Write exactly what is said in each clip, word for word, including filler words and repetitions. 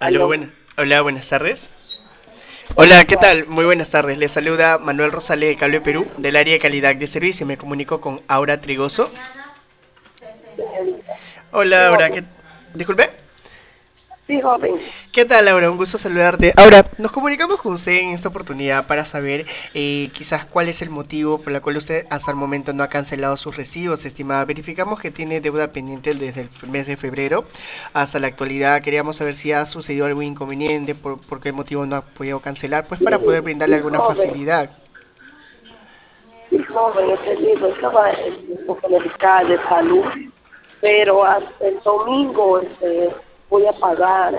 Aló, Aló, buena- Hola, buenas tardes. Hola, ¿qué tal? Muy buenas tardes. Les saluda Manuel Rosales de Cable Perú, del área de calidad de servicio. Me comunico con Aura Trigoso. señorita. Sí, Hola, Aura, joven. ¿qué... Disculpe. Sí, joven. ¿Qué tal, Aura? Un gusto saludarte. Ahora, nos comunicamos con usted en esta oportunidad para saber eh, quizás cuál es el motivo por el cual usted hasta el momento no ha cancelado sus recibos, estimada. Verificamos que tiene deuda pendiente desde el mes de febrero hasta la actualidad. Queríamos saber si ha sucedido algún inconveniente, por, por qué motivo no ha podido cancelar, pues Sí, para poder brindarle sí, alguna joven. facilidad. Sí, joven, he tenido, estaba un poco delicada de salud, pero hasta el domingo este, voy a pagar.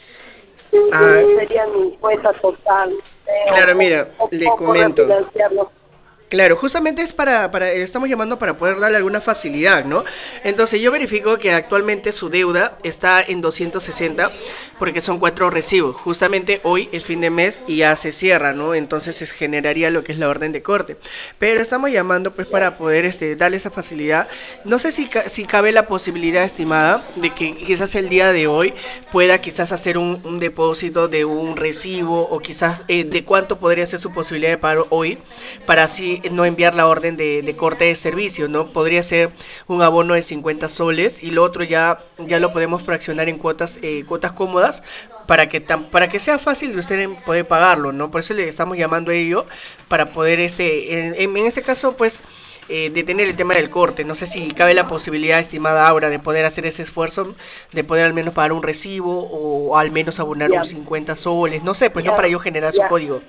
Ah, Eh, sería mi cuenta total, claro, pero mira, un le poco comento. refinanciarlo. Claro, justamente es para, para, estamos llamando para poder darle alguna facilidad, ¿no? Entonces yo verifico que actualmente su deuda está en doscientos sesenta porque son cuatro recibos. Justamente hoy es fin de mes y ya se cierra, ¿no? Entonces se generaría lo que es la orden de corte. Pero estamos llamando pues Ya, para poder este, darle esa facilidad. No sé si, ca- si cabe la posibilidad, estimada, de que quizás el día de hoy pueda quizás hacer un, un depósito de un recibo o quizás eh, de cuánto podría ser su posibilidad de pago hoy para así no enviar la orden de, de corte de servicio, ¿no? Podría ser un abono de cincuenta soles y lo otro ya, ya lo podemos fraccionar en cuotas, eh, cuotas cómodas para que, tam- para que sea fácil de usted poder pagarlo, ¿no? Por eso le estamos llamando a ello para poder, este, en, en, en este caso, pues, eh, detener el tema del corte. No sé si cabe la posibilidad, estimada Aura, de poder hacer ese esfuerzo, de poder al menos pagar un recibo o al menos abonar un ya, cincuenta soles, no sé, pues no ya, para yo generar su ya. código.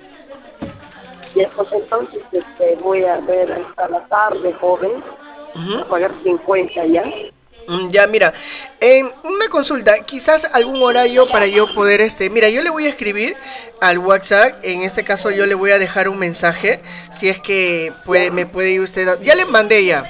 Y pues entonces este, voy a ver hasta la tarde, joven, Ujú. a pagar cincuenta ya. Mm, Ya, mira, en una consulta, quizás algún horario para yo poder, este, mira, yo le voy a escribir al WhatsApp, en este caso yo le voy a dejar un mensaje, si es que Ya, puede, me puede ir usted, a- ya le mandé ya,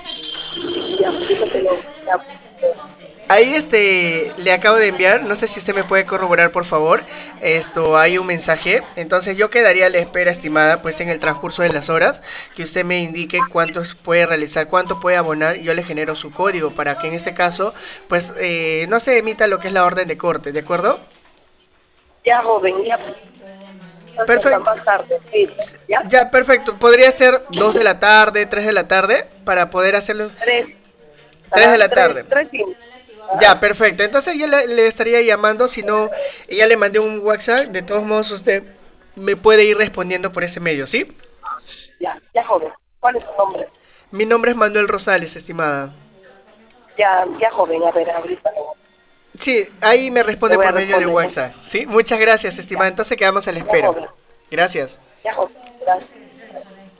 ya, yo no tengo, ya, ahí este, le acabo de enviar, no sé si usted me puede corroborar por favor, esto, hay un mensaje, entonces yo quedaría a la espera, estimada, pues en el transcurso de las horas, que usted me indique cuántos puede realizar, cuánto puede abonar, y yo le genero su código para que en este caso, pues eh, no se emita lo que es la orden de corte, ¿de acuerdo? ya, joven, ya, entonces hasta Perfecto, más tarde, sí, ya, ya, perfecto, podría ser dos de la tarde, tres de la tarde, para poder hacerlo, tres, a tres de las la tres, tarde. tres y, Ya, ajá, perfecto. Entonces yo le, le estaría llamando, si no, ya le mandé un WhatsApp. De todos modos, usted me puede ir respondiendo por ese medio, ¿sí? ya, ya, joven, ¿cuál es su nombre? Mi nombre es Manuel Rosales, estimada. Ya, ya, joven, a ver, ahorita le voy Sí, ahí me le responde voy a por medio de responder, ya, WhatsApp, ¿sí? Muchas gracias, estimada. ya, Entonces quedamos a la ya, espera. joven, Gracias. ya, joven, gracias.